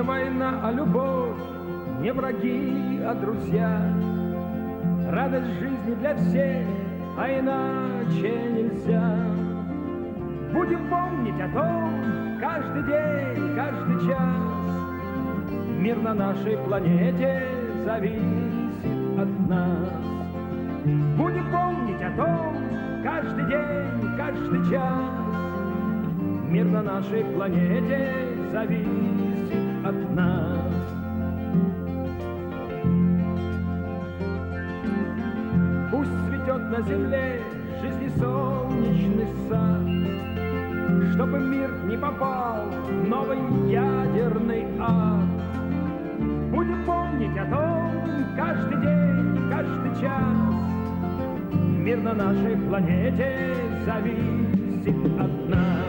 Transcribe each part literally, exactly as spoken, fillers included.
война, а любовь, не враги, а друзья. Радость жизни для всех, а иначе нельзя. Будем помнить о том каждый день, каждый час. Мир на нашей планете зависит от нас. Будем помнить о том каждый день, каждый час. Мир на нашей планете зависит от нас. Пусть цветет на земле жизни солнечный сад, чтобы мир не попал в новый ядерный ад. Будем помнить о том каждый день, каждый час. Мир на нашей планете зависит от нас.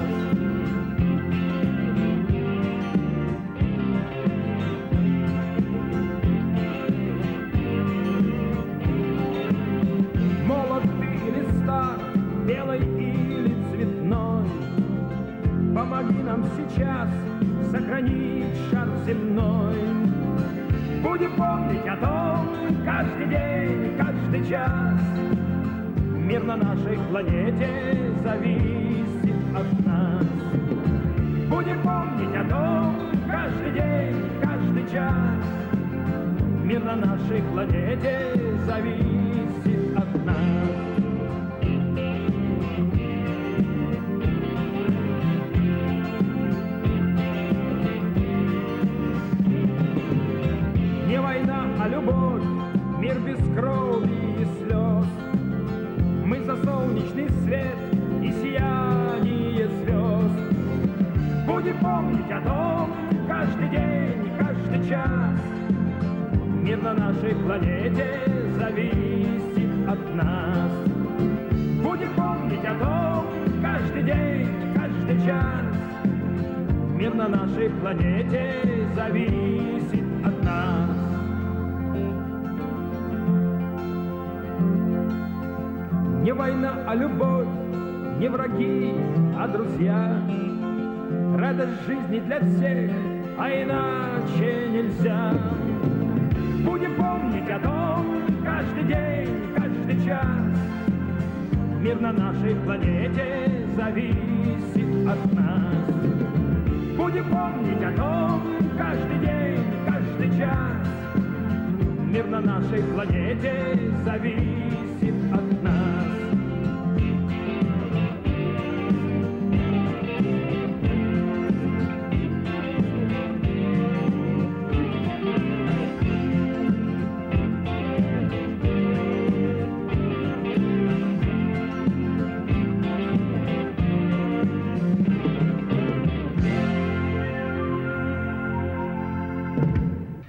Молод ты или стар, белый или цветной, помоги нам сейчас сохранить шар земной. Будем помнить о том каждый день, каждый час. Мир на нашей планете зависит от нас. Будем помнить о том каждый день, каждый час. Мир на нашей планете зависит от нас. Не война, а любовь, мир без крови и слез. Мы за солнечный свет и сияние звезд. Будем помнить о том каждый день, каждый час. Мир на нашей планете зависит от нас. Будем помнить о том каждый день, каждый час. Мир на нашей планете зависит от нас. Не война, а любовь, не враги, а друзья. Радость жизни для всех, а иначе нельзя. Будем помнить о том каждый день, каждый час. Мир на нашей планете зависит от нас. Будем помнить о том каждый день, каждый час. Мир на нашей планете зависит